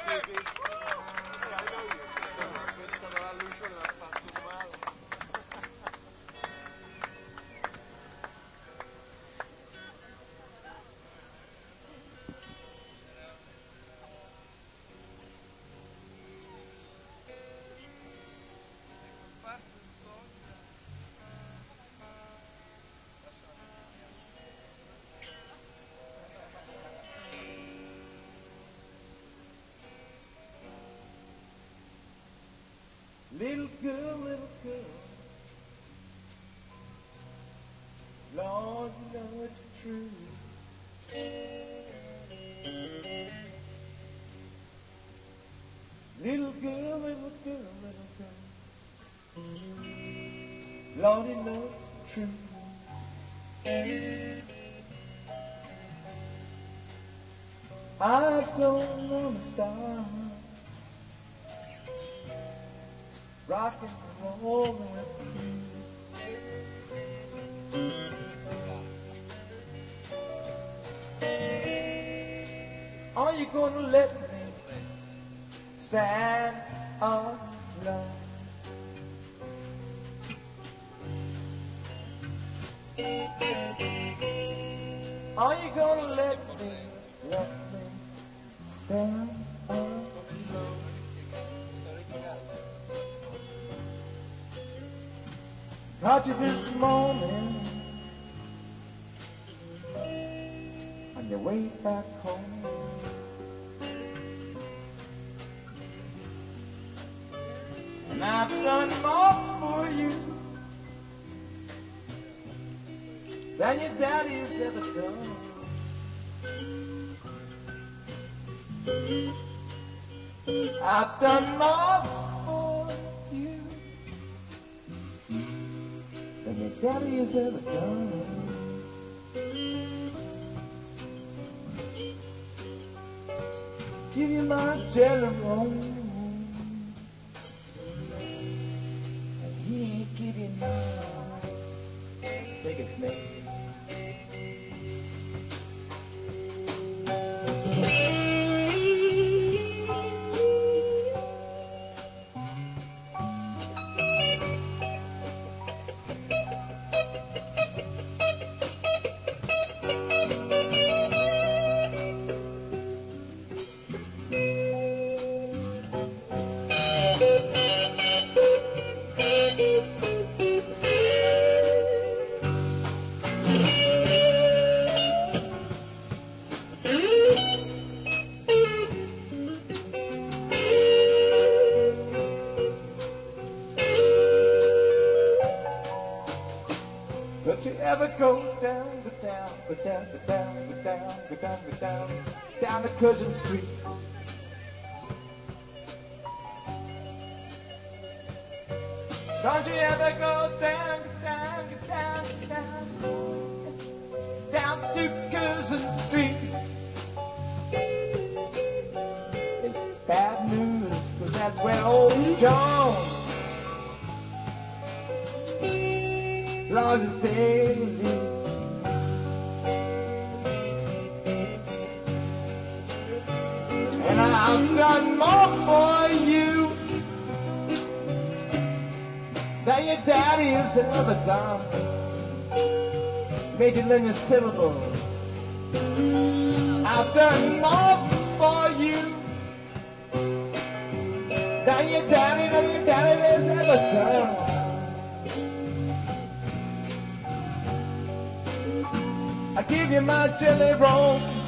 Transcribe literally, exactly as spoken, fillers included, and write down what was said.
Questa dalla luce mi ha fatto male. Little girl, little girl, Lord, you know it's true. Little girl, little girl, little girl, Lord, you know it's true. I don't wanna stop rockin' and rollin' with you. Are you gonna let me stand alone? Are you gonna let me, let me stand alone? Caught you this morning on your way back home. And I've done more for you than your daddy's ever done. I've done more for you than your daddy has ever done. Give you my jelly roll, and he ain't give you none. Take it, Snake. Don't you ever go down, go down, go down, go down, go down, go down, go down, down to Curzon Street. Don't you ever go down, go down, go down, go down, down to Curzon Street. It's bad news, 'cause that's where old John lost his daily. And I've done more for you than your daddy has ever done. Made you learn your syllables. I've done more for you than your daddy, than your daddy has ever done. I give you my jelly roll.